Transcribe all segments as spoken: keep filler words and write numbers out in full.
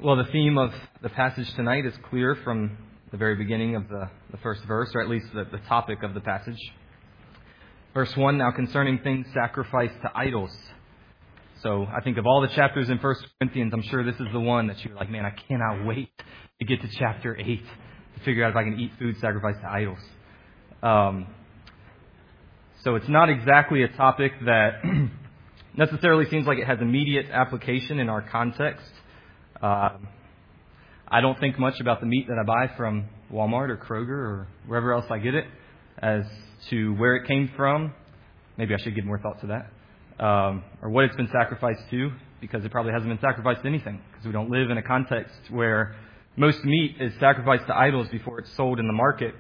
Well, the theme of the passage tonight is clear from the very beginning of the, the first verse, or at least the, the topic of the passage. Verse one, now concerning things sacrificed to idols. So I think of all the chapters in First Corinthians, I'm sure this is the one that you're like, man, I cannot wait to get to chapter eight to figure out if I can eat food sacrificed to idols. Um, so it's not exactly a topic that necessarily seems like it has immediate application in our context. Uh, I don't think much about the meat that I buy from Walmart or Kroger or wherever else I get it as to where it came from. Maybe I should give more thought to that. Um, or what it's been sacrificed to, because it probably hasn't been sacrificed to anything, because we don't live in a context where most meat is sacrificed to idols before it's sold in the market.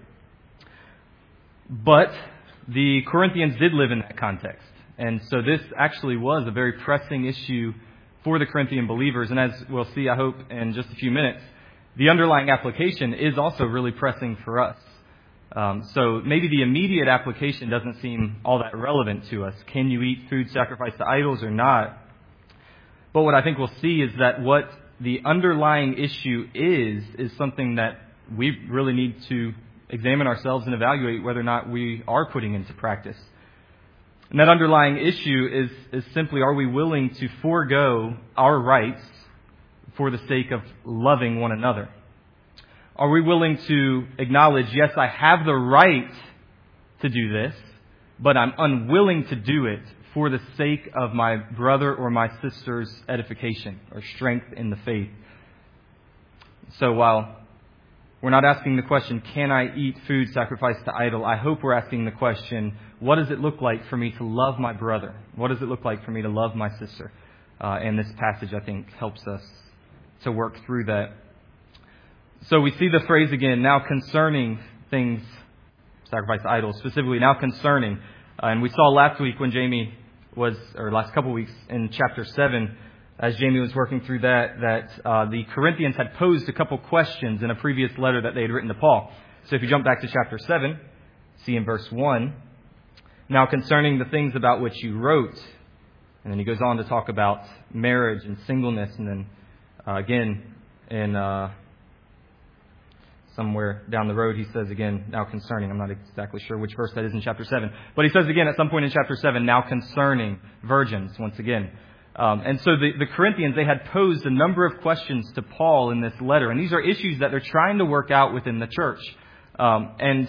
But the Corinthians did live in that context. And so this actually was a very pressing issue for the Corinthian believers. And as we'll see, I hope, in just a few minutes, the underlying application is also really pressing for us. Um, so maybe the immediate application doesn't seem all that relevant to us. Can you eat food sacrificed to idols or not? But what I think we'll see is that what the underlying issue is, is something that we really need to examine ourselves and evaluate whether or not we are putting into practice. And that underlying issue is, is simply, are we willing to forego our rights for the sake of loving one another? Are we willing to acknowledge, yes, I have the right to do this, but I'm unwilling to do it for the sake of my brother or my sister's edification or strength in the faith? So while we're not asking the question, can I eat food sacrificed to idol? I hope we're asking the question, what does it look like for me to love my brother? What does it look like for me to love my sister? Uh, and this passage, I think, helps us to work through that. So we see the phrase again, now concerning things sacrificed to idols, specifically now concerning. Uh, and we saw last week when Jamie was, or last couple of weeks in chapter seven, as Jamie was working through that, that uh, the Corinthians had posed a couple questions in a previous letter that they had written to Paul. So if you jump back to chapter seven, see in verse one, now concerning the things about which you wrote. And then he goes on to talk about marriage and singleness. And then uh, again, in uh, somewhere down the road, he says again, now concerning. I'm not exactly sure which verse that is in chapter seven. But he says again at some point in chapter seven, now concerning virgins, once again. Um, and so the, the Corinthians, they had posed a number of questions to Paul in this letter. And these are issues that they're trying to work out within the church. Um, and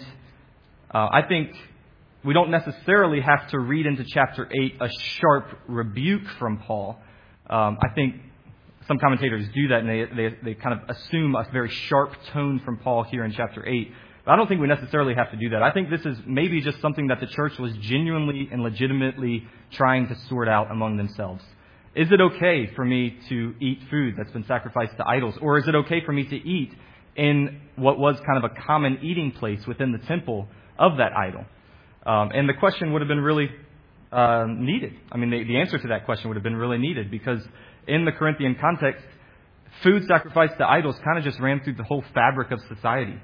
uh, I think we don't necessarily have to read into chapter eight a sharp rebuke from Paul. Um, I think some commentators do that, and they, they, they kind of assume a very sharp tone from Paul here in chapter eight. But I don't think we necessarily have to do that. I think this is maybe just something that the church was genuinely and legitimately trying to sort out among themselves. Is it okay for me to eat food that's been sacrificed to idols? Or is it okay for me to eat in what was kind of a common eating place within the temple of that idol? Um, and the question would have been really uh, needed. I mean, the, the answer to that question would have been really needed, because in the Corinthian context, food sacrificed to idols kind of just ran through the whole fabric of society.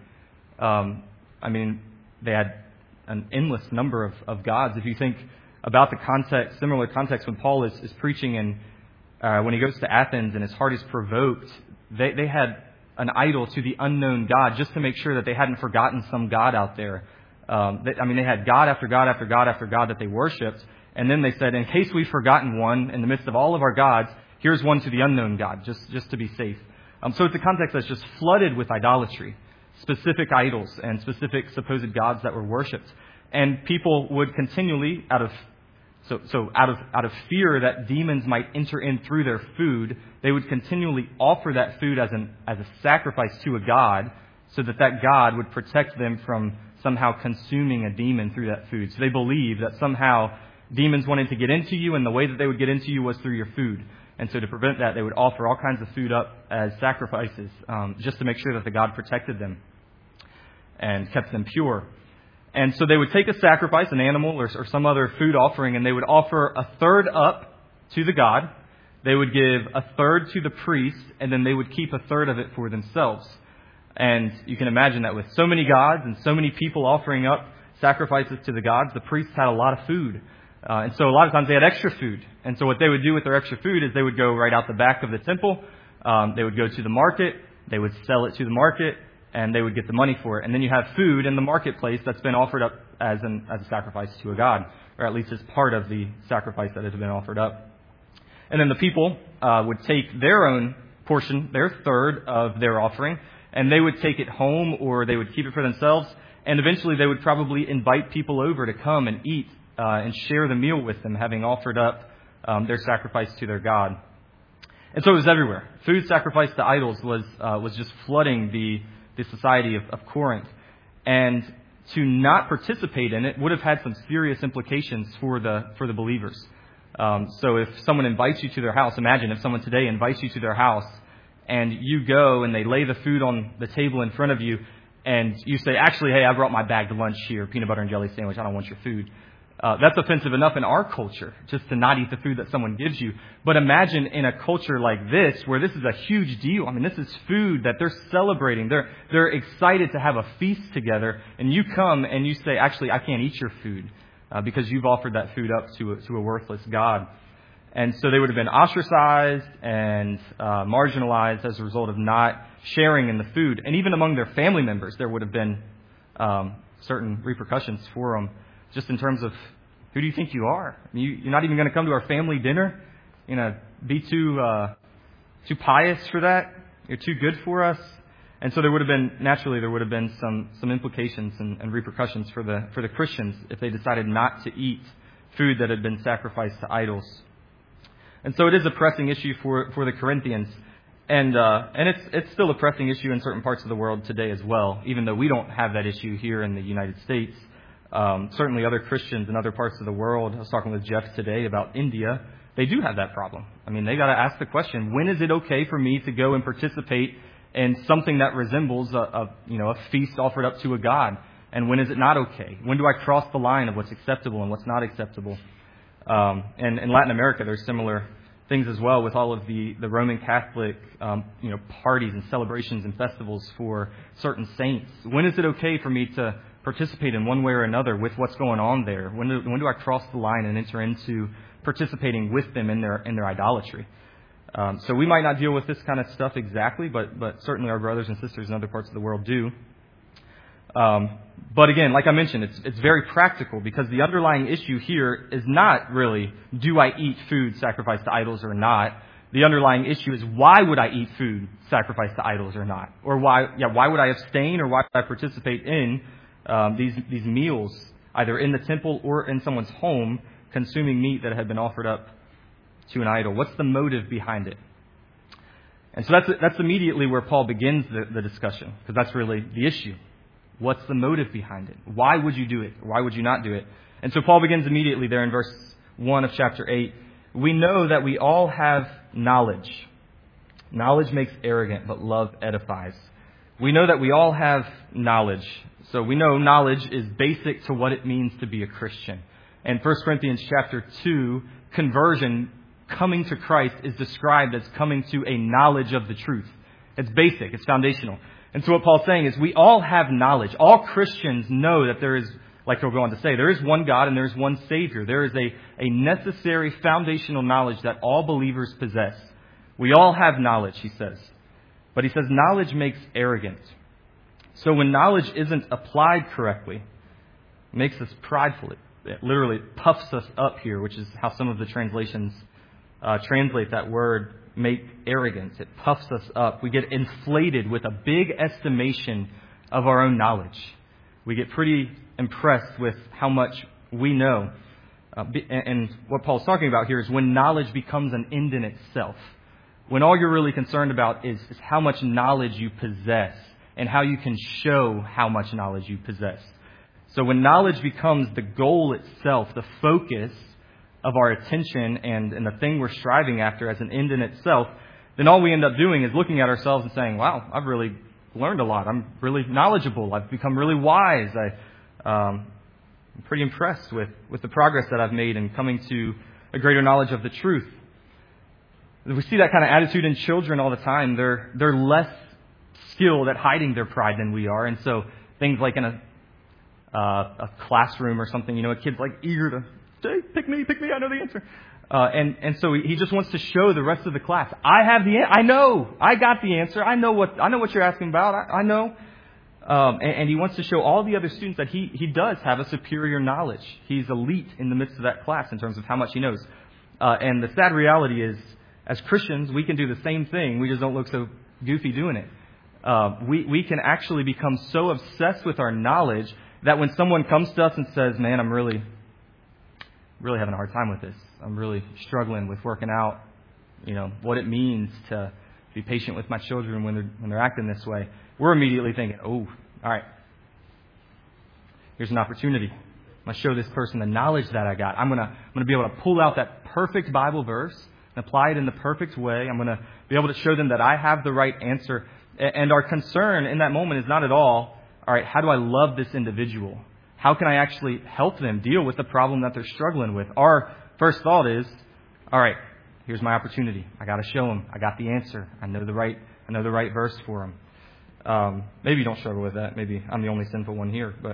Um, I mean, they had an endless number of, of gods. If you think about the context, similar context when Paul is, is preaching and uh, when he goes to Athens and his heart is provoked, they, they had an idol to the unknown God just to make sure that they hadn't forgotten some God out there. Um, they, I mean, they had God after God after God after God that they worshipped. And then they said, in case we've forgotten one in the midst of all of our gods, here's one to the unknown God, just, just to be safe. Um, so it's a context that's just flooded with idolatry, specific idols and specific supposed gods that were worshipped. And people would continually, out of so so out of out of fear that demons might enter in through their food, they would continually offer that food as an as a sacrifice to a god, so that that god would protect them from somehow consuming a demon through that food. So they believed that somehow demons wanted to get into you, and the way that they would get into you was through your food. And so to prevent that, they would offer all kinds of food up as sacrifices, um, just to make sure that the god protected them and kept them pure. And so they would take a sacrifice, an animal or, or some other food offering, and they would offer a third up to the god. They would give a third to the priest, and then they would keep a third of it for themselves. And you can imagine that with so many gods and so many people offering up sacrifices to the gods, the priests had a lot of food. Uh, and so a lot of times they had extra food. And so what they would do with their extra food is they would go right out the back of the temple, Um, they would go to the market, they would sell it to the market, and they would get the money for it. And then you have food in the marketplace that's been offered up as an as a sacrifice to a god, or at least as part of the sacrifice that has been offered up. And then the people uh, would take their own portion, their third of their offering, and they would take it home, or they would keep it for themselves. And eventually they would probably invite people over to come and eat uh, and share the meal with them, having offered up um, their sacrifice to their god. And so it was everywhere. Food sacrificed to idols was uh, was just flooding the, the society of, of Corinth. And to not participate in it would have had some serious implications for the for the believers. Um, so if someone invites you to their house, imagine if someone today invites you to their house and you go and they lay the food on the table in front of you and you say, actually, hey, I brought my bagged lunch here, peanut butter and jelly sandwich, I don't want your food. Uh, that's offensive enough in our culture, just to not eat the food that someone gives you. But imagine in a culture like this, where this is a huge deal. I mean, this is food that they're celebrating. They're they're excited to have a feast together. And you come and you say, actually, I can't eat your food uh, because you've offered that food up to a, to a worthless god. And so they would have been ostracized and uh, marginalized as a result of not sharing in the food. And even among their family members, there would have been um, certain repercussions for them. Just in terms of, who do you think you are? I mean, you, you're not even going to come to our family dinner? You know, be too uh, too pious for that? You're too good for us? And so there would have been, naturally, there would have been some some implications and, and repercussions for the for the Christians if they decided not to eat food that had been sacrificed to idols. And so it is a pressing issue for, for the Corinthians. And uh, and it's it's still a pressing issue in certain parts of the world today as well, even though we don't have that issue here in the United States. Um, certainly other Christians in other parts of the world, I was talking with Jeff today about India, they do have that problem. I mean, they got to ask the question, when is it okay for me to go and participate in something that resembles a, a you know a feast offered up to a god? And when is it not okay? When do I cross the line of what's acceptable and what's not acceptable? Um, and in Latin America, there's similar things as well with all of the, the Roman Catholic um, you know parties and celebrations and festivals for certain saints. When is it okay for me to participate in one way or another with what's going on there? When do, when do I cross the line and enter into participating with them in their in their idolatry? Um, so we might not deal with this kind of stuff exactly, but but certainly our brothers and sisters in other parts of the world do. Um, but again, like I mentioned, it's it's very practical because the underlying issue here is not really, do I eat food sacrificed to idols or not? The underlying issue is, why would I eat food sacrificed to idols or not? Or why yeah why would I abstain or why would I participate in Um, these these meals, either in the temple or in someone's home, consuming meat that had been offered up to an idol? What's the motive behind it? And so that's that's immediately where Paul begins the, the discussion, because that's really the issue. What's the motive behind it? Why would you do it? Why would you not do it? And so Paul begins immediately there in verse one of chapter eight. We know that we all have knowledge. Knowledge makes arrogant, but love edifies. We know that we all have knowledge. So we know knowledge is basic to what it means to be a Christian. And First Corinthians chapter two, conversion, coming to Christ, is described as coming to a knowledge of the truth. It's basic. It's foundational. And so what Paul's saying is we all have knowledge. All Christians know that there is, like he'll go on to say, there is one God and there is one Savior. There is a, a necessary foundational knowledge that all believers possess. We all have knowledge, he says. But he says knowledge makes arrogant. So when knowledge isn't applied correctly, it makes us prideful. It, it literally puffs us up here, which is how some of the translations uh, translate that word, make arrogance. It puffs us up. We get inflated with a big estimation of our own knowledge. We get pretty impressed with how much we know. Uh, and what Paul's talking about here is when knowledge becomes an end in itself. When all you're really concerned about is, is how much knowledge you possess and how you can show how much knowledge you possess. So when knowledge becomes the goal itself, the focus of our attention and, and the thing we're striving after as an end in itself, then all we end up doing is looking at ourselves and saying, wow, I've really learned a lot. I'm really knowledgeable. I've become really wise. I, um, I'm pretty impressed with, with the progress that I've made in coming to a greater knowledge of the truth. We see that kind of attitude in children all the time. They're they're less skilled at hiding their pride than we are. And so things like in a uh, a classroom or something, you know, a kid's like eager to, hey, pick me, pick me, I know the answer. Uh, and, and so he just wants to show the rest of the class, I have the, I know, I got the answer. I know what, I know what you're asking about. I, I know. Um, and, and he wants to show all the other students that he, he does have a superior knowledge. He's elite in the midst of that class in terms of how much he knows. Uh, and the sad reality is, as Christians, we can do the same thing. We just don't look so goofy doing it. Uh, we, we can actually become so obsessed with our knowledge that when someone comes to us and says, man, I'm really, really having a hard time with this. I'm really struggling with working out, you know, what it means to be patient with my children when they're, when they're acting this way. We're immediately thinking, oh, all right, here's an opportunity. I'm going to show this person the knowledge that I got. I'm going to, I'm going to be able to pull out that perfect Bible verse and apply it in the perfect way. I'm going to be able to show them that I have the right answer. And our concern in that moment is not at all, all right, how do I love this individual? How can I actually help them deal with the problem that they're struggling with? Our first thought is, all right, here's my opportunity. I got to show them. I got the answer. I know the right, I know the right verse for them. Um, maybe you don't struggle with that. Maybe I'm the only sinful one here. But,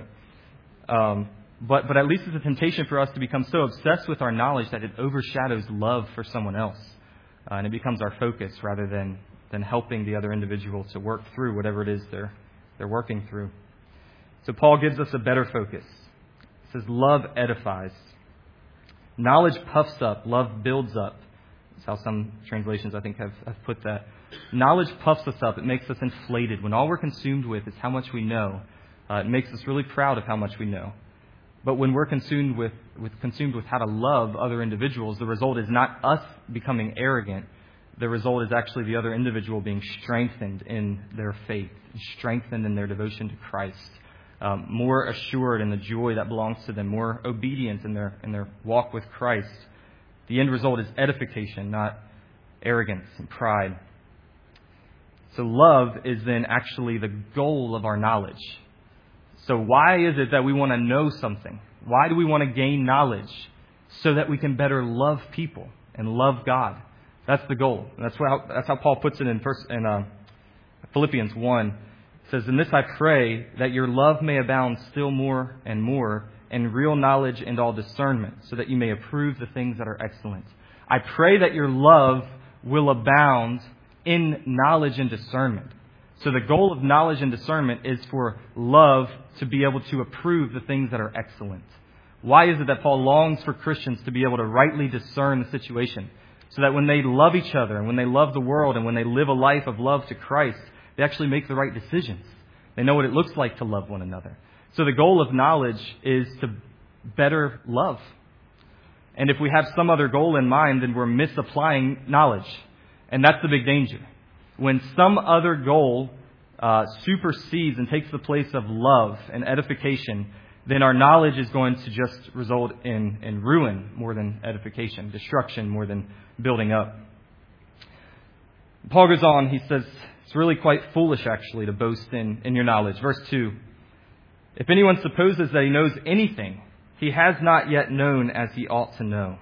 um, but, but at least it's a temptation for us to become so obsessed with our knowledge that it overshadows love for someone else. Uh, and it becomes our focus rather than, than helping the other individual to work through whatever it is they're, they're working through. So Paul gives us a better focus. He says, love edifies. Knowledge puffs up. Love builds up. That's how some translations, I think, have, have put that. Knowledge puffs us up. It makes us inflated. When all we're consumed with is how much we know, uh, it makes us really proud of how much we know. But when we're consumed with, with consumed with how to love other individuals, the result is not us becoming arrogant. The result is actually the other individual being strengthened in their faith, strengthened in their devotion to Christ, um, more assured in the joy that belongs to them, more obedient in their in their walk with Christ. The end result is edification, not arrogance and pride. So love is then actually the goal of our knowledge. So why is it that we want to know something? Why do we want to gain knowledge? So that we can better love people and love God. That's the goal. And that's how, that's how Paul puts it in, first, in uh, Philippians one. It says, in this I pray that your love may abound still more and more in real knowledge and all discernment, so that you may approve the things that are excellent. I pray that your love will abound in knowledge and discernment. So the goal of knowledge and discernment is for love to be able to approve the things that are excellent. Why is it that Paul longs for Christians to be able to rightly discern the situation? So that when they love each other and when they love the world and when they live a life of love to Christ, they actually make the right decisions. They know what it looks like to love one another. So the goal of knowledge is to better love. And if we have some other goal in mind, then we're misapplying knowledge. And that's the big danger. When some other goal uh, supersedes and takes the place of love and edification, then our knowledge is going to just result in, in ruin more than edification, destruction more than building up. Paul goes on, he says, it's really quite foolish actually to boast in, in your knowledge. Verse two, if anyone supposes that he knows anything, he has not yet known as he ought to know.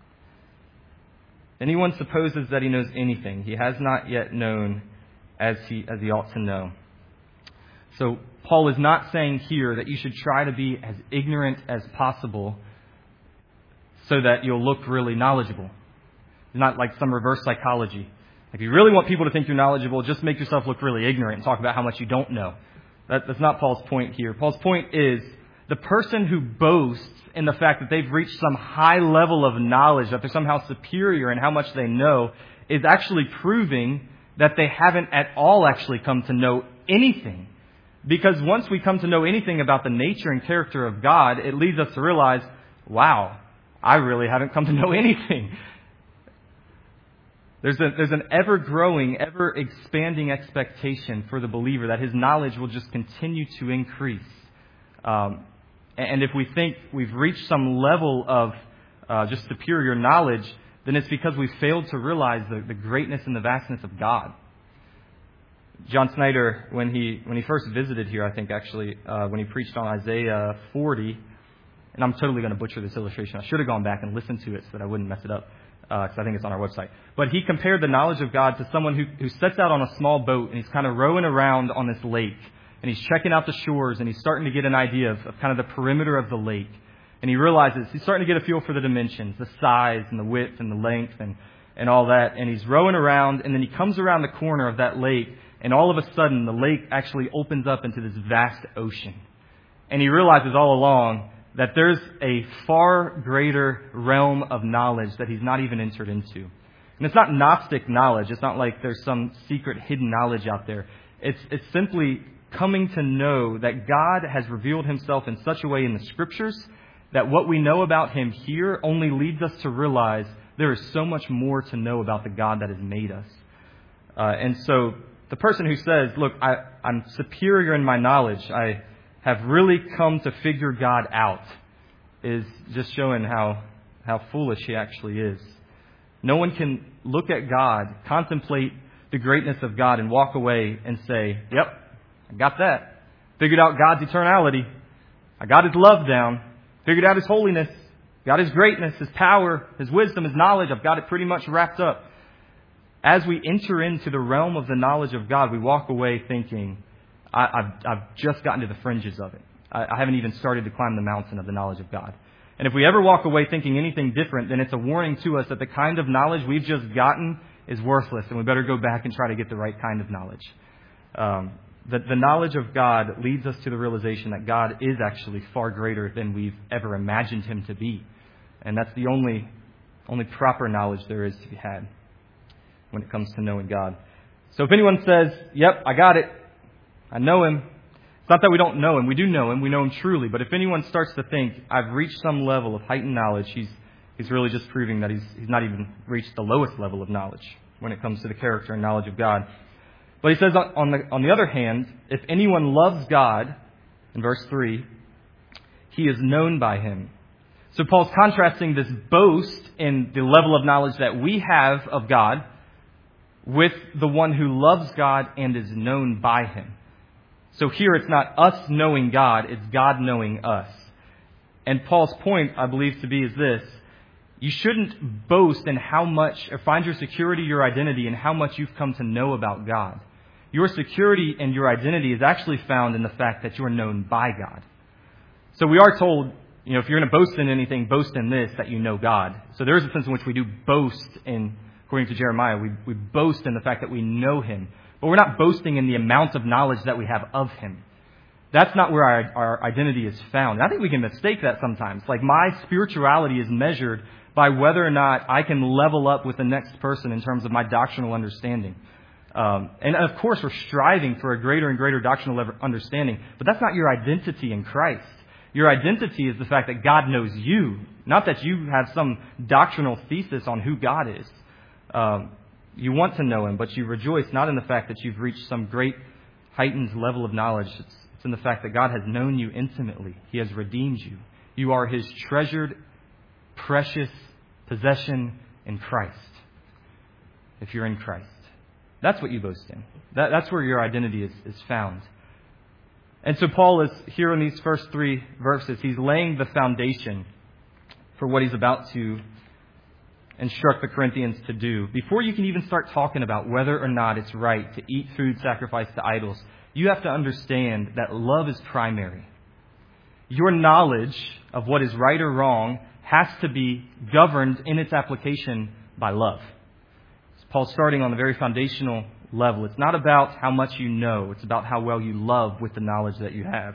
Anyone supposes that he knows anything, he has not yet known as he as he ought to know. So Paul is not saying here that you should try to be as ignorant as possible so that you'll look really knowledgeable. It's not like some reverse psychology. If you really want people to think you're knowledgeable, just make yourself look really ignorant and talk about how much you don't know. That, that's not Paul's point here. Paul's point is the person who boasts in the fact that they've reached some high level of knowledge, that they're somehow superior in how much they know, is actually proving that they haven't at all actually come to know anything. Because once we come to know anything about the nature and character of God, it leads us to realize, wow, I really haven't come to know anything. There's, a, there's an ever-growing, ever-expanding expectation for the believer that his knowledge will just continue to increase. Um, and if we think we've reached some level of uh, just superior knowledge, then it's because we've failed to realize the, the greatness and the vastness of God. John Snyder, when he when he first visited here, I think actually, uh, when he preached on Isaiah forty, and I'm totally going to butcher this illustration. I should have gone back and listened to it so that I wouldn't mess it up, because uh, I think it's on our website. But he compared the knowledge of God to someone who, who sets out on a small boat, and he's kind of rowing around on this lake, and he's checking out the shores, and he's starting to get an idea of, of kind of the perimeter of the lake. And he realizes he's starting to get a feel for the dimensions, the size and the width and the length and, and all that. And he's rowing around, and then he comes around the corner of that lake, and all of a sudden the lake actually opens up into this vast ocean. And he realizes all along that there's a far greater realm of knowledge that he's not even entered into. And it's not Gnostic knowledge. It's not like there's some secret hidden knowledge out there. It's, it's simply coming to know that God has revealed himself in such a way in the Scriptures that what we know about him here only leads us to realize there is so much more to know about the God that has made us. Uh, and so the person who says, look, I, I'm superior in my knowledge, I have really come to figure God out, is just showing how, how foolish he actually is. No one can look at God, contemplate the greatness of God, and walk away and say, yep, I got that. Figured out God's eternality. I got his love down. Figured out his holiness, got his greatness, his power, his wisdom, his knowledge. I've got it pretty much wrapped up. As we enter into the realm of the knowledge of God, we walk away thinking, I, I've, I've just gotten to the fringes of it. I, I haven't even started to climb the mountain of the knowledge of God. And if we ever walk away thinking anything different, then it's a warning to us that the kind of knowledge we've just gotten is worthless, and we better go back and try to get the right kind of knowledge. Um, The, the knowledge of God leads us to the realization that God is actually far greater than we've ever imagined him to be. And that's the only, only proper knowledge there is to be had when it comes to knowing God. So if anyone says, yep, I got it, I know him. It's not that we don't know him. We do know him. We know him truly. But if anyone starts to think, I've reached some level of heightened knowledge, he's, he's really just proving that he's, he's not even reached the lowest level of knowledge when it comes to the character and knowledge of God. But he says, on the, on the other hand, if anyone loves God, in verse three, he is known by him. So Paul's contrasting this boast in the level of knowledge that we have of God with the one who loves God and is known by him. So here it's not us knowing God, it's God knowing us. And Paul's point, I believe to be, is this. You shouldn't boast in how much, or find your security, your identity, in how much you've come to know about God. Your security and your identity is actually found in the fact that you are known by God. So we are told, you know, if you're going to boast in anything, boast in this, that you know God. So there is a sense in which we do boast in, according to Jeremiah, we, we boast in the fact that we know him. But we're not boasting in the amount of knowledge that we have of him. That's not where our, our identity is found. And I think we can mistake that sometimes. Like, my spirituality is measured by whether or not I can level up with the next person in terms of my doctrinal understanding. Um, and of course, we're striving for a greater and greater doctrinal understanding, but that's not your identity in Christ. Your identity is the fact that God knows you, not that you have some doctrinal thesis on who God is. Um, you want to know him, but you rejoice not in the fact that you've reached some great heightened level of knowledge. It's, it's in the fact that God has known you intimately. He has redeemed you. You are his treasured, precious possession in Christ. If you're in Christ. That's what you boast in. That, that's where your identity is, is found. And so Paul is here in these first three verses. He's laying the foundation for what he's about to instruct the Corinthians to do. Before you can even start talking about whether or not it's right to eat food sacrificed to idols, you have to understand that love is primary. Your knowledge of what is right or wrong has to be governed in its application by love. Paul's starting on the very foundational level. It's not about how much you know. It's about how well you love with the knowledge that you have.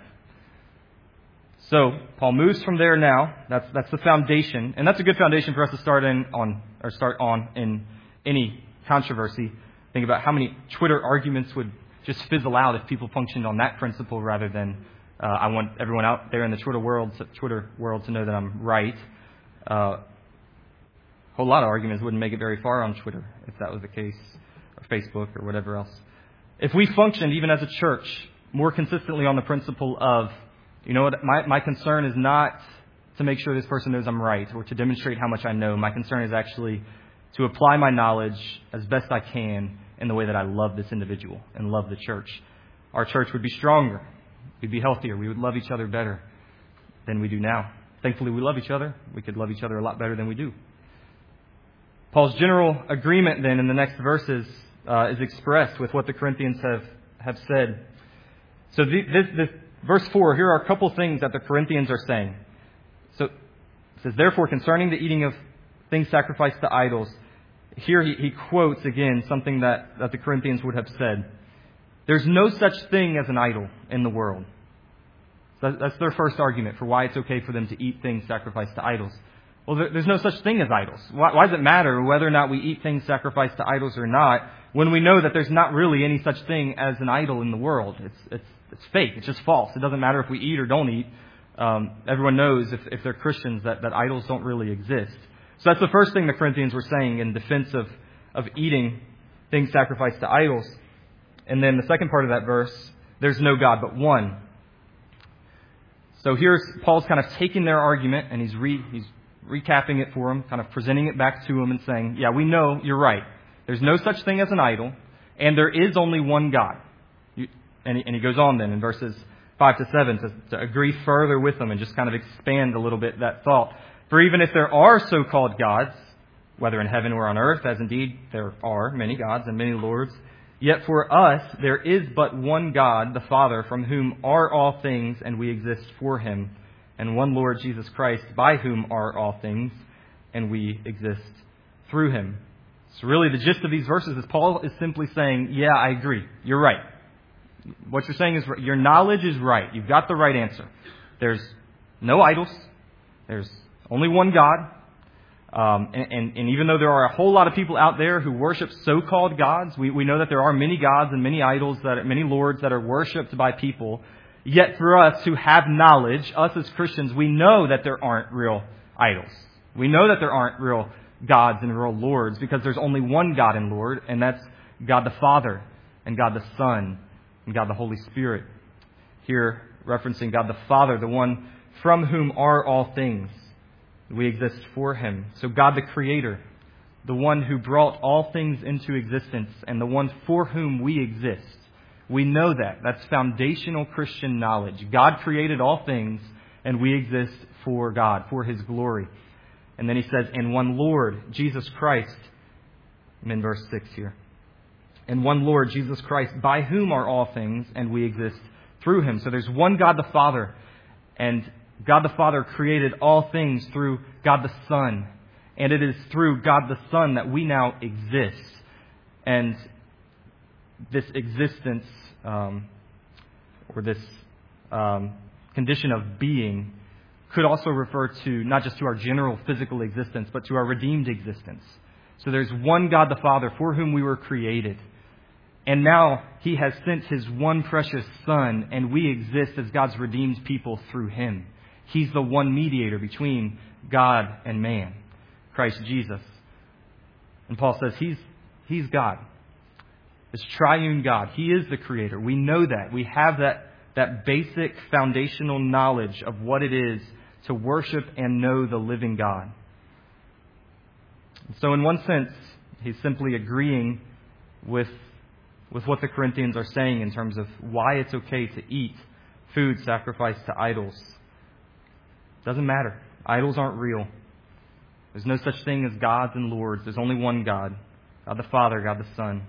So Paul moves from there now. That's that's the foundation, and that's a good foundation for us to start in on or start on in any controversy. Think about how many Twitter arguments would just fizzle out if people functioned on that principle rather than uh, I want everyone out there in the Twitter world, Twitter world, to know that I'm right. Uh, A whole lot of arguments wouldn't make it very far on Twitter if that was the case, or Facebook or whatever else. If we functioned, even as a church, more consistently on the principle of, you know what, my, my concern is not to make sure this person knows I'm right or to demonstrate how much I know. My concern is actually to apply my knowledge as best I can in the way that I love this individual and love the church. Our church would be stronger. We'd be healthier. We would love each other better than we do now. Thankfully, we love each other. We could love each other a lot better than we do. Paul's general agreement then in the next verses uh, is expressed with what the Corinthians have, have said. So the, this, this verse four, here are a couple things that the Corinthians are saying. So it says, therefore, concerning the eating of things sacrificed to idols, here he, he quotes again something that, that the Corinthians would have said. There's no such thing as an idol in the world. So that's their first argument for why it's okay for them to eat things sacrificed to idols. Well, there, there's no such thing as idols. Why, why does it matter whether or not we eat things sacrificed to idols or not, when we know that there's not really any such thing as an idol in the world? It's it's it's fake. It's just false. It doesn't matter if we eat or don't eat. Um, everyone knows if, if they're Christians that, that idols don't really exist. So that's the first thing the Corinthians were saying in defense of, of eating things sacrificed to idols. And then the second part of that verse, there's no God but one. So here's Paul's kind of taking their argument and he's re, he's recapping it for them, kind of presenting it back to them and saying, yeah, we know you're right. There's no such thing as an idol, and there is only one God. You, and, he, and he goes on then in verses five to seven to, to agree further with them and just kind of expand a little bit that thought. For even if there are so-called gods, whether in heaven or on earth, as indeed there are many gods and many lords, yet for us there is but one God, the Father, from whom are all things, and we exist for him, and one Lord Jesus Christ, by whom are all things, and we exist through him. So really the gist of these verses is Paul is simply saying, yeah, I agree. You're right. What you're saying is right. Your knowledge is right. You've got the right answer. There's no idols. There's only one God. Um, and, and, and even though there are a whole lot of people out there who worship so-called gods, we, we know that there are many gods and many idols, that many lords that are worshipped by people. Yet for us who have knowledge, us as Christians, we know that there aren't real idols. We know that there aren't real gods and real lords because there's only one God and Lord, and that's God the Father and God the Son and God the Holy Spirit. Here referencing God the Father, the one from whom are all things. We exist for him. So God the Creator, the one who brought all things into existence and the one for whom we exist. We know that. That's foundational Christian knowledge. God created all things and we exist for God, for his glory. And then he says, and one Lord, Jesus Christ. I'm in verse six here. And one Lord, Jesus Christ, by whom are all things, and we exist through him. So there's one God the Father, and God the Father created all things through God the Son. And it is through God the Son that we now exist. And this existence, um, or this um, condition of being, could also refer to not just to our general physical existence, but to our redeemed existence. So there's one God the Father for whom we were created. And now he has sent his one precious Son, and we exist as God's redeemed people through him. He's the one mediator between God and man, Christ Jesus. And Paul says he's, he's God. This triune God. He is the Creator. We know that. We have that, that basic foundational knowledge of what it is to worship and know the living God. So in one sense, he's simply agreeing with, with what the Corinthians are saying in terms of why it's okay to eat food sacrificed to idols. Doesn't matter. Idols aren't real. There's no such thing as gods and lords. There's only one God. God the Father, God the Son.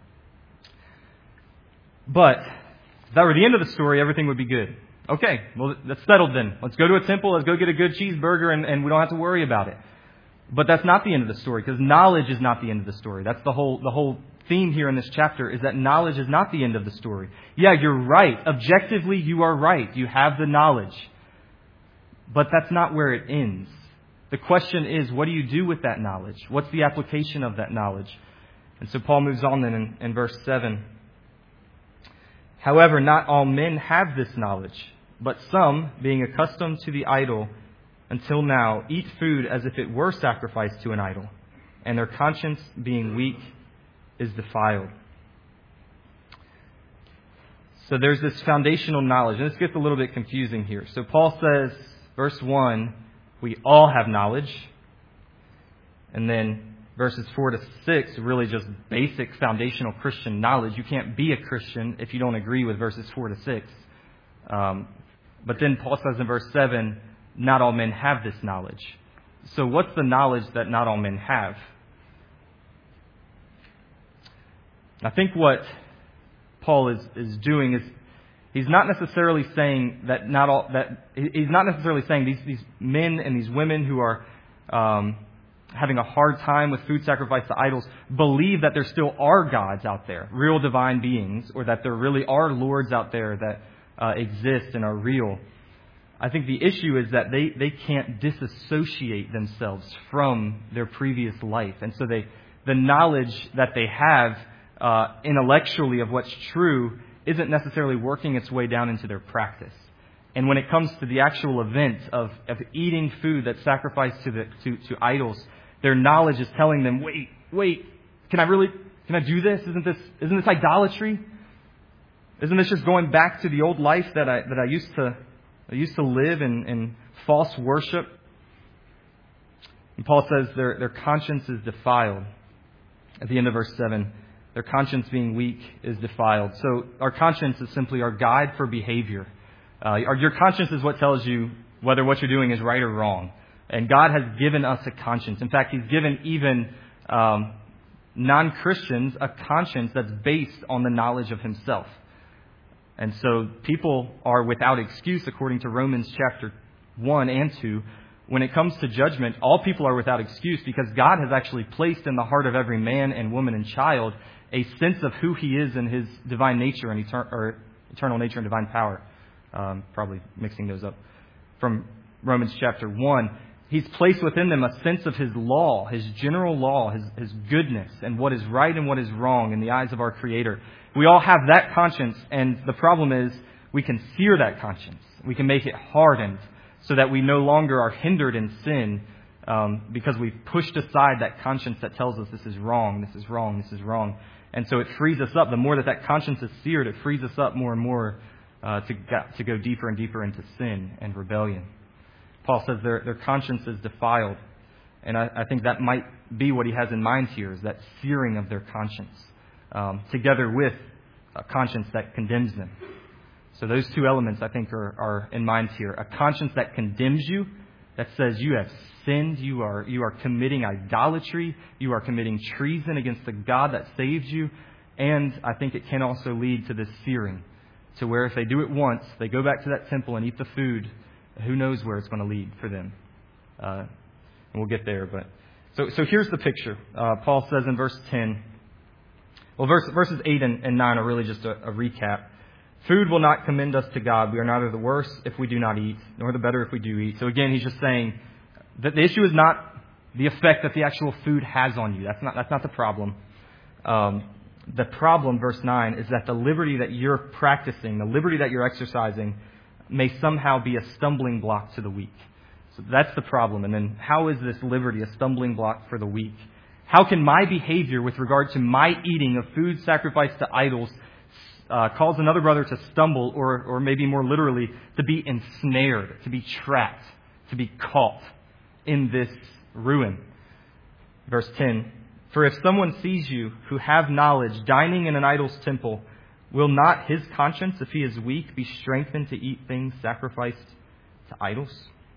But if that were the end of the story, everything would be good. Okay, well, that's settled then. Let's go to a temple. Let's go get a good cheeseburger, and, and we don't have to worry about it. But that's not the end of the story, because knowledge is not the end of the story. That's the whole the whole theme here in this chapter, is that knowledge is not the end of the story. Yeah, you're right. Objectively, you are right. You have the knowledge. But that's not where it ends. The question is, what do you do with that knowledge? What's the application of that knowledge? And so Paul moves on then in, in verse seven. However, not all men have this knowledge, but some, being accustomed to the idol until now, eat food as if it were sacrificed to an idol, and their conscience, being weak, is defiled. So there's this foundational knowledge, and this gets a little bit confusing here. So Paul says, verse one, we all have knowledge. And then verses four to six, really just basic foundational Christian knowledge. You can't be a Christian if you don't agree with verses four to six. Um, but then Paul says in verse seven, not all men have this knowledge. So what's the knowledge that not all men have? I think what Paul is, is doing is he's not necessarily saying that not all that he's not necessarily saying these these men and these women who are um, having a hard time with food sacrificed to idols believe that there still are gods out there, real divine beings, or that there really are lords out there that uh, exist and are real. I think the issue is that they, they can't disassociate themselves from their previous life. And so they the knowledge that they have uh, intellectually of what's true isn't necessarily working its way down into their practice. And when it comes to the actual event of, of eating food that's sacrificed to the to, to idols, their knowledge is telling them, wait, wait, can I really, can I do this? Isn't this, isn't this idolatry? Isn't this just going back to the old life that I, that I used to, I used to live in, in false worship? And Paul says their, their conscience is defiled. At the end of verse seven, their conscience being weak is defiled. So our conscience is simply our guide for behavior. Uh, your conscience is what tells you whether what you're doing is right or wrong. And God has given us a conscience. In fact, He's given even um, non-Christians a conscience that's based on the knowledge of Himself. And so people are without excuse, according to Romans chapter one and two. When it comes to judgment, all people are without excuse because God has actually placed in the heart of every man and woman and child a sense of who He is in His divine nature and etern- or eternal nature and divine power. Um, probably mixing those up. From Romans chapter one. He's placed within them a sense of His law, His general law, His, His goodness, and what is right and what is wrong in the eyes of our Creator. We all have that conscience, and the problem is we can sear that conscience. We can make it hardened so that we no longer are hindered in sin um, because we've pushed aside that conscience that tells us this is wrong, this is wrong, this is wrong. And so it frees us up. The more that that conscience is seared, it frees us up more and more uh, to, to go deeper and deeper into sin and rebellion. Paul says their, their conscience is defiled. And I, I think that might be what he has in mind here, is that searing of their conscience, um, together with a conscience that condemns them. So those two elements, I think, are, are in mind here. A conscience that condemns you, that says you have sinned, you are, you are committing idolatry, you are committing treason against the God that saved you. And I think it can also lead to this searing, to where if they do it once, they go back to that temple and eat the food, who knows where it's going to lead for them. Uh, and we'll get there. But so so here's the picture. Uh, Paul says in verse ten, well, verse, verses eight and, and nine are really just a, a recap. Food will not commend us to God. We are neither the worse if we do not eat, nor the better if we do eat. So again, he's just saying that the issue is not the effect that the actual food has on you. That's not that's not the problem. Um, the problem, verse nine, is that the liberty that you're practicing, the liberty that you're exercising, may somehow be a stumbling block to the weak. So that's the problem. And then how is this liberty a stumbling block for the weak? How can my behavior with regard to my eating of food sacrificed to idols uh, cause another brother to stumble, or, or maybe more literally, to be ensnared, to be trapped, to be caught in this ruin? Verse ten, for if someone sees you who have knowledge dining in an idol's temple, will not his conscience, if he is weak, be strengthened to eat things sacrificed to idols?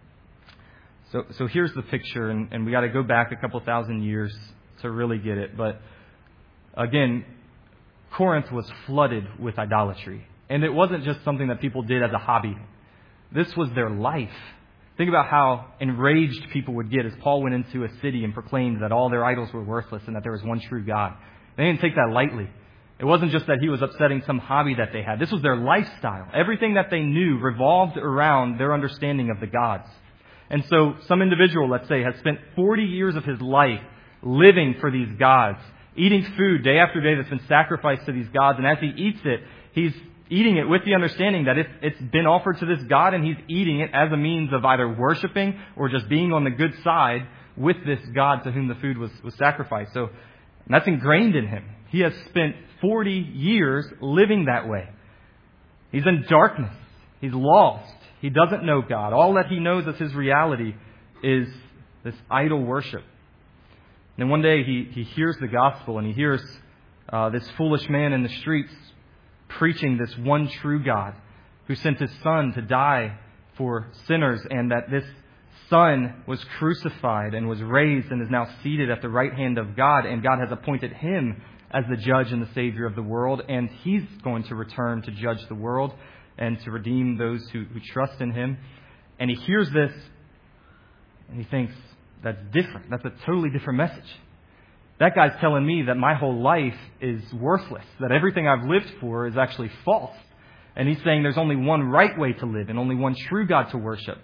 So so here's the picture, and, and we got to go back a couple thousand years to really get it. But again, Corinth was flooded with idolatry. And it wasn't just something that people did as a hobby. This was their life. Think about how enraged people would get as Paul went into a city and proclaimed that all their idols were worthless and that there was one true God. They didn't take that lightly. It wasn't just that he was upsetting some hobby that they had. This was their lifestyle. Everything that they knew revolved around their understanding of the gods. And so some individual, let's say, has spent forty years of his life living for these gods, eating food day after day that's been sacrificed to these gods. And as he eats it, he's eating it with the understanding that it's, it's been offered to this God, and he's eating it as a means of either worshiping or just being on the good side with this God to whom the food was, was sacrificed. So and that's ingrained in him. He has spent forty years living that way. He's in darkness. He's lost. He doesn't know God. All that he knows as his reality is this idol worship. And then one day he, he hears the gospel, and he hears uh, this foolish man in the streets preaching this one true God who sent his Son to die for sinners, and that this Son was crucified and was raised and is now seated at the right hand of God, and God has appointed him as the judge and the Savior of the world, and he's going to return to judge the world. and to redeem those who, who trust in him. And he hears this and he thinks, that's different. That's a totally different message. That guy's telling me that my whole life is worthless, that everything I've lived for is actually false. And he's saying there's only one right way to live and only one true God to worship.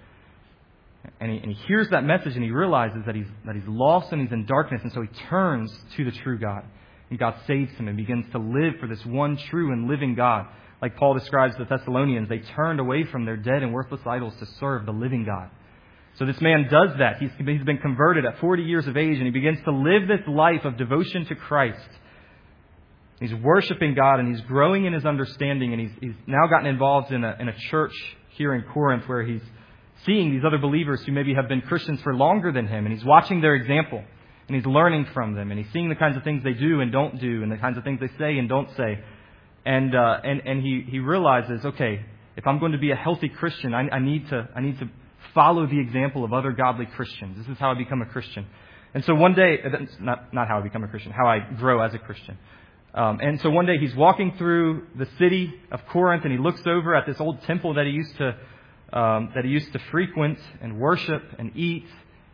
And he, and he hears that message and he realizes that he's, that he's lost and he's in darkness. And so he turns to the true God. And God saves him and begins to live for this one true and living God. Like Paul describes the Thessalonians, they turned away from their dead and worthless idols to serve the living God. So this man does that. He's, he's been converted at forty years of age, and he begins to live this life of devotion to Christ. He's worshiping God, and he's growing in his understanding, and he's, he's now gotten involved in a, in a church here in Corinth where he's seeing these other believers who maybe have been Christians for longer than him, and he's watching their example, and he's learning from them, and he's seeing the kinds of things they do and don't do, and the kinds of things they say and don't say. And uh, and, and he, he realizes, okay, if I'm going to be a healthy Christian, I, I need to I need to follow the example of other godly Christians. This is how I become a Christian. And so one day, not not how I become a Christian, how I grow as a Christian. Um, and so one day he's walking through the city of Corinth, and he looks over at this old temple that he used to um, that he used to frequent and worship and eat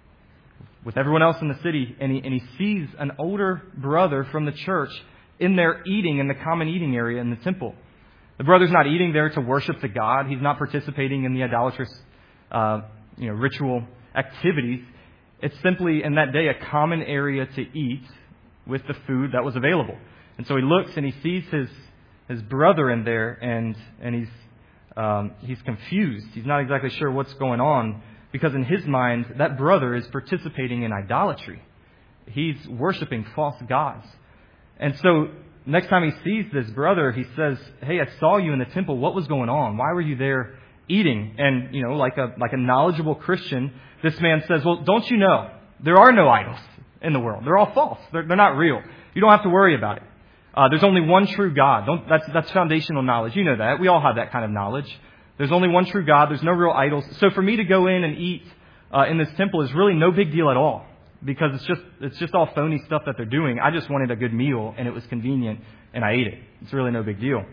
with everyone else in the city. And he and he sees an older brother from the church in there eating in the common eating area in the temple. The brother's not eating there to worship the God. He's not participating in the idolatrous Uh, you know, ritual activities. It's simply, in that day, a common area to eat with the food that was available. And so he looks and he sees his his brother in there, and and he's um, he's confused. He's not exactly sure what's going on, because in his mind, that brother is participating in idolatry. He's worshiping false gods. And so next time he sees this brother, he says, "Hey, I saw you in the temple. What was going on? Why were you there eating?" And, you know, like a like a knowledgeable Christian, this man says, "Well, don't you know, there are no idols in the world. They're all false. They're, they're not real. You don't have to worry about it. Uh, there's only one true God." Don't, that's, that's foundational knowledge. You know that. We all have that kind of knowledge. There's only one true God. There's no real idols. So for me to go in and eat uh, in this temple is really no big deal at all, because it's just it's just all phony stuff that they're doing. I just wanted a good meal, and it was convenient, and I ate it. It's really no big deal.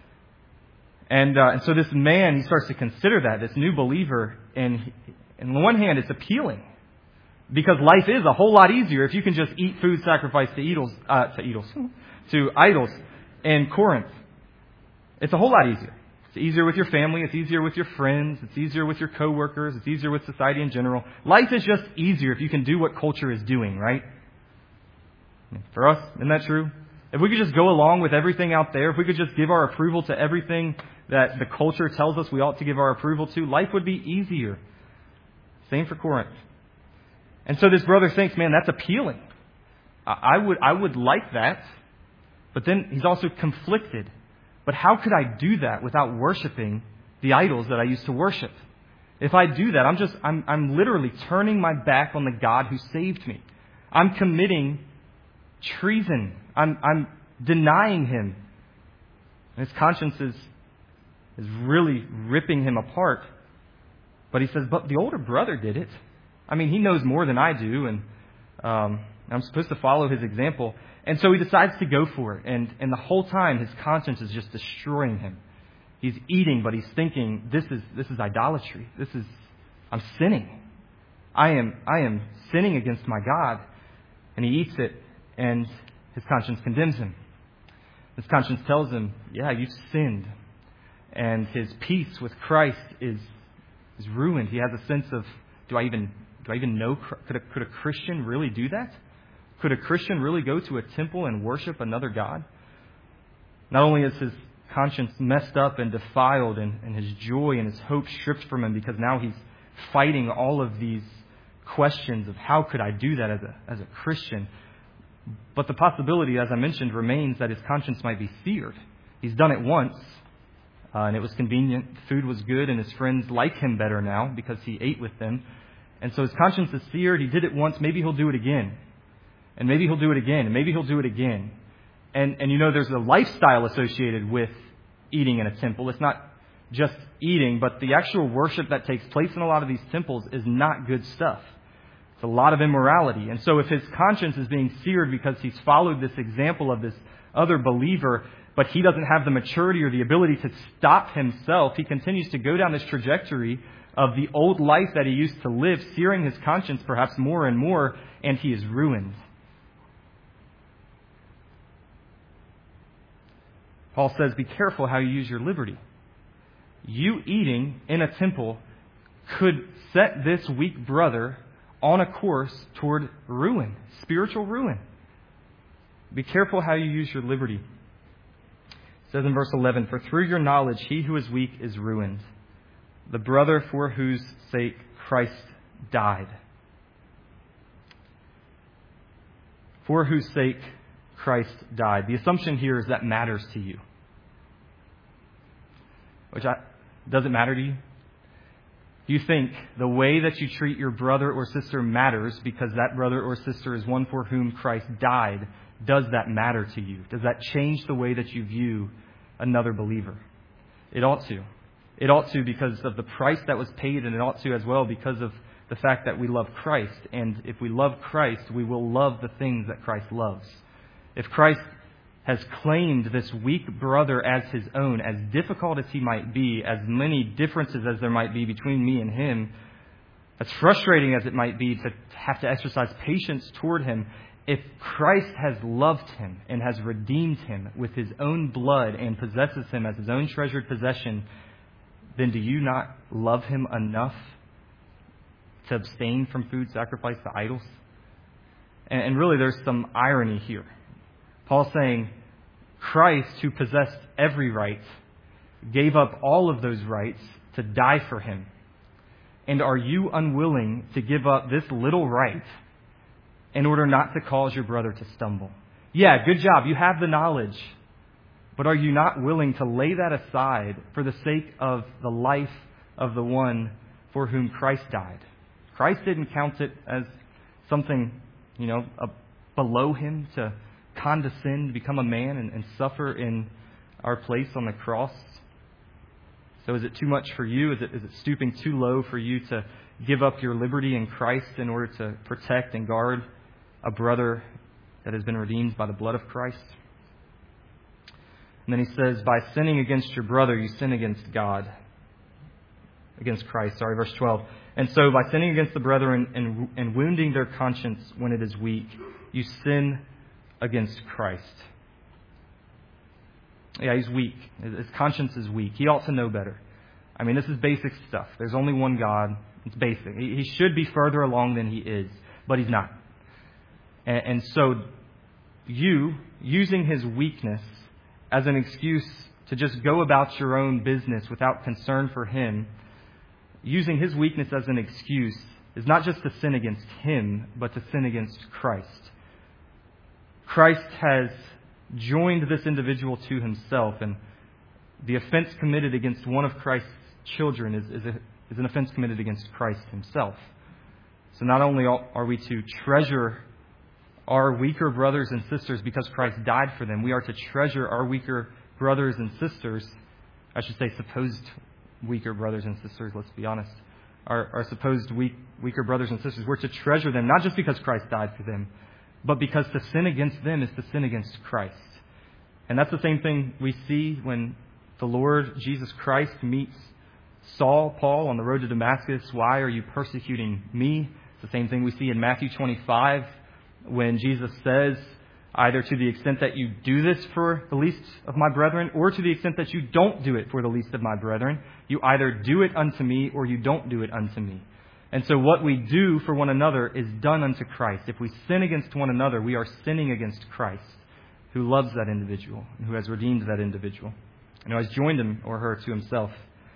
And, uh, and so this man, he starts to consider that, this new believer, and he, on the one hand, it's appealing, because life is a whole lot easier if you can just eat food sacrificed to idols, uh, to idols, to idols in Corinth. It's a whole lot easier. It's easier with your family. It's easier with your friends. It's easier with your coworkers. It's easier with society in general. Life is just easier if you can do what culture is doing, right? For us, isn't that true? If we could just go along with everything out there, if we could just give our approval to everything that the culture tells us we ought to give our approval to, life would be easier. Same for Corinth. And so this brother thinks, man, that's appealing. I would, I would like that. But then he's also conflicted. But how could I do that without worshiping the idols that I used to worship? If I do that, I'm just, I'm, I'm literally turning my back on the God who saved me. I'm committing treason. I'm, I'm denying him. And his conscience is, is really ripping him apart. But he says, but the older brother did it. I mean, he knows more than I do, and um, I'm supposed to follow his example. And so he decides to go for it. And, and the whole time, his conscience is just destroying him. He's eating, but he's thinking, this is this is idolatry. This is, I'm sinning. I am I am sinning against my God. And he eats it, and his conscience condemns him. His conscience tells him, yeah, you've sinned. And his peace with Christ is is ruined. He has a sense of, do I even do I even know? Could a, could a Christian really do that? Could a Christian really go to a temple and worship another God? Not only is his conscience messed up and defiled, and, and his joy and his hope stripped from him, because now he's fighting all of these questions of how could I do that as a as a Christian. But the possibility, as I mentioned, remains that his conscience might be seared. He's done it once, uh, and it was convenient. Food was good, and his friends like him better now because he ate with them. And so his conscience is seared. He did it once. Maybe he'll do it again. And maybe he'll do it again. And maybe he'll do it again. And, and you know, there's a lifestyle associated with eating in a temple. It's not just eating, but the actual worship that takes place in a lot of these temples is not good stuff. It's a lot of immorality. And so if his conscience is being seared because he's followed this example of this other believer, but he doesn't have the maturity or the ability to stop himself. He continues to go down this trajectory of the old life that he used to live, searing his conscience perhaps more and more, and he is ruined. Paul says, be careful how you use your liberty. You eating in a temple could set this weak brother on a course toward ruin, spiritual ruin. Be careful how you use your liberty. It says in verse eleven, for through your knowledge he who is weak is ruined, the brother for whose sake Christ died. For whose sake Christ died. The assumption here is that matters to you. Which I, does it matter to you? Do you think the way that you treat your brother or sister matters because that brother or sister is one for whom Christ died? Does that matter to you? Does that change the way that you view another believer? It ought to. It ought to because of the price that was paid, and it ought to as well because of the fact that we love Christ. And if we love Christ, we will love the things that Christ loves. If Christ has claimed this weak brother as his own, as difficult as he might be, as many differences as there might be between me and him, as frustrating as it might be to have to exercise patience toward him, if Christ has loved him and has redeemed him with his own blood and possesses him as his own treasured possession, then do you not love him enough to abstain from food sacrificed to idols? And really there's some irony here. Paul's saying, Christ, who possessed every right, gave up all of those rights to die for him. And are you unwilling to give up this little right in order not to cause your brother to stumble? Yeah, good job. You have the knowledge. But are you not willing to lay that aside for the sake of the life of the one for whom Christ died? Christ didn't count it as something, you know, a, below him to condescend, become a man, and, and suffer in our place on the cross. So is it too much for you? Is it, is it stooping too low for you to give up your liberty in Christ in order to protect and guard a brother that has been redeemed by the blood of Christ? And then he says, by sinning against your brother, you sin against God. Against Christ, sorry, verse twelve. And so by sinning against the brethren and, and wounding their conscience when it is weak, you sin against Christ. Yeah, he's weak. His conscience is weak. He ought to know better. I mean, this is basic stuff. There's only one God. It's basic. He should be further along than he is, but he's not. And, and so you, using his weakness as an excuse to just go about your own business without concern for him, using his weakness as an excuse is not just to sin against him, but to sin against Christ. Christ has joined this individual to himself, and the offense committed against one of Christ's children is, is, a, is an offense committed against Christ himself. So not only are we to treasure our weaker brothers and sisters because Christ died for them, we are to treasure our weaker brothers and sisters, I should say supposed weaker brothers and sisters, let's be honest, our, our supposed weak, weaker brothers and sisters. We're to treasure them, not just because Christ died for them, but because to sin against them is to sin against Christ. And that's the same thing we see when the Lord Jesus Christ meets Saul, Paul, on the road to Damascus. Why are you persecuting me? It's the same thing we see in Matthew twenty-five when Jesus says, either to the extent that you do this for the least of my brethren, or to the extent that you don't do it for the least of my brethren, you either do it unto me or you don't do it unto me. And so what we do for one another is done unto Christ. If we sin against one another, we are sinning against Christ, who loves that individual and who has redeemed that individual and who has joined him or her to himself.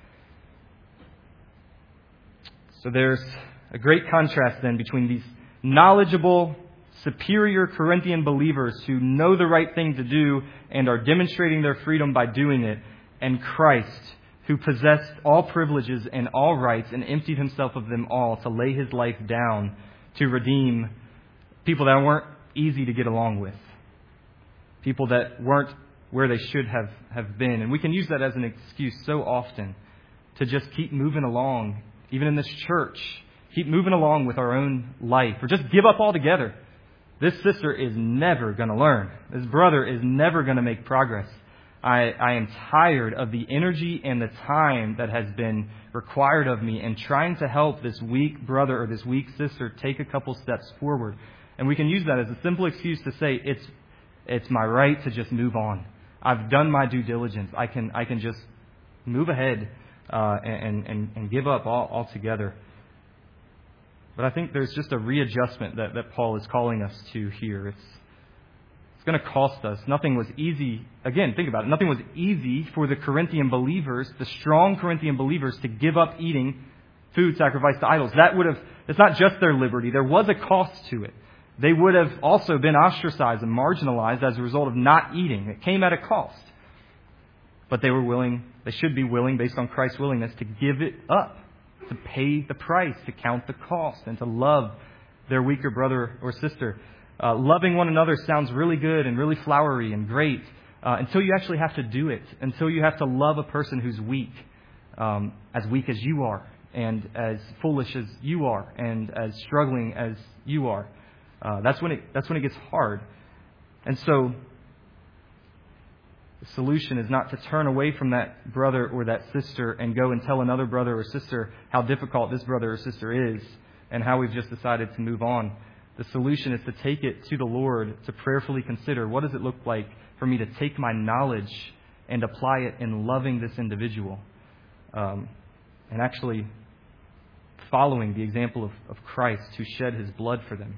So there's a great contrast then between these knowledgeable, superior Corinthian believers who know the right thing to do and are demonstrating their freedom by doing it, and Christ, who possessed all privileges and all rights and emptied himself of them all to lay his life down to redeem people that weren't easy to get along with, people that weren't where they should have, have been. And we can use that as an excuse so often to just keep moving along, even in this church, keep moving along with our own life, or just give up altogether. This sister is never going to learn. This brother is never going to make progress. I, I am tired of the energy and the time that has been required of me in trying to help this weak brother or this weak sister take a couple steps forward. And we can use that as a simple excuse to say it's it's my right to just move on. I've done my due diligence. I can I can just move ahead uh, and, and and give up all altogether. But I think there's just a readjustment that, that Paul is calling us to here. It's It's going to cost us. Nothing was easy. Again, think about it. Nothing was easy for the Corinthian believers, the strong Corinthian believers, to give up eating food sacrificed to idols. That would have, it's not just their liberty. There was a cost to it. They would have also been ostracized and marginalized as a result of not eating. It came at a cost. But they were willing, they should be willing, based on Christ's willingness, to give it up, to pay the price, to count the cost, and to love their weaker brother or sister. Uh, loving one another sounds really good and really flowery and great uh, until you actually have to do it, until you have to love a person who's weak, um, as weak as you are, and as foolish as you are, and as struggling as you are. Uh, that's when it that's when it gets hard. And so the solution is not to turn away from that brother or that sister and go and tell another brother or sister how difficult this brother or sister is and how we've just decided to move on. The solution is to take it to the Lord, to prayerfully consider, what does it look like for me to take my knowledge and apply it in loving this individual, um, and actually following the example of, of Christ who shed his blood for them.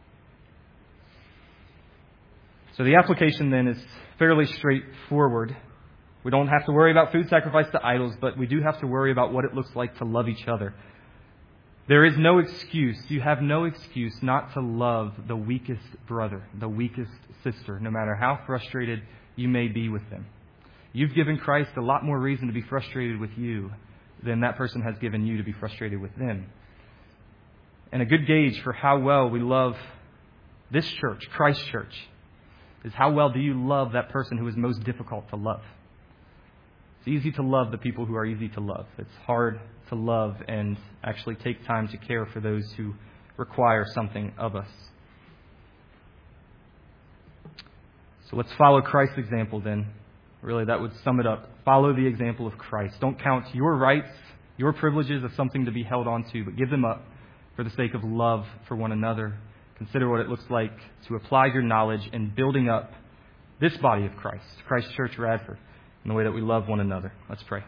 So the application then is fairly straightforward. We don't have to worry about food sacrificed to idols, but we do have to worry about what it looks like to love each other. There is no excuse. You have no excuse not to love the weakest brother, the weakest sister, no matter how frustrated you may be with them. You've given Christ a lot more reason to be frustrated with you than that person has given you to be frustrated with them. And a good gauge for how well we love this church, Christ Church, is how well do you love that person who is most difficult to love. It's easy to love the people who are easy to love. It's hard to love and actually take time to care for those who require something of us. So let's follow Christ's example then. Really, that would sum it up. Follow the example of Christ. Don't count your rights, your privileges as something to be held on to, but give them up for the sake of love for one another. Consider what it looks like to apply your knowledge in building up this body of Christ, Christ Church Radford, in the way that we love one another. Let's pray.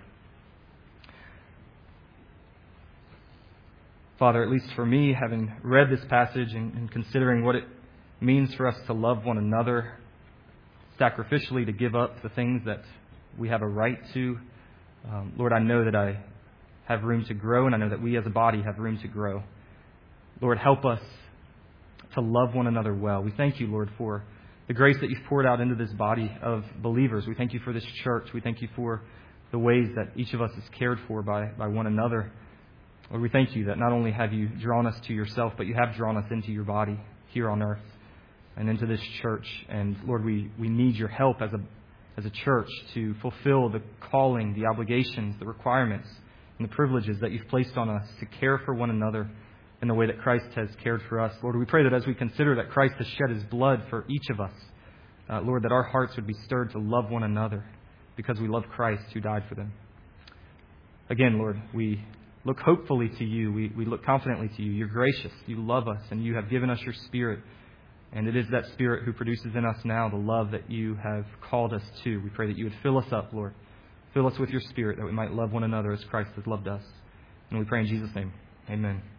Father, at least for me, having read this passage and, and considering what it means for us to love one another, sacrificially to give up the things that we have a right to, um, Lord, I know that I have room to grow, and I know that we as a body have room to grow. Lord, help us to love one another well. We thank you, Lord, for the grace that you've poured out into this body of believers. We thank you for this church. We thank you for the ways that each of us is cared for by, by one another. Lord, we thank you that not only have you drawn us to yourself, but you have drawn us into your body here on earth and into this church. And Lord, we, we need your help as a as a church to fulfill the calling, the obligations, the requirements, and the privileges that you've placed on us to care for one another in the way that Christ has cared for us. Lord, we pray that as we consider that Christ has shed his blood for each of us, uh, Lord, that our hearts would be stirred to love one another because we love Christ who died for them. Again, Lord, we look hopefully to you. We, we look confidently to you. You're gracious. You love us, and you have given us your Spirit. And it is that Spirit who produces in us now the love that you have called us to. We pray that you would fill us up, Lord. Fill us with your Spirit that we might love one another as Christ has loved us. And we pray in Jesus' name. Amen.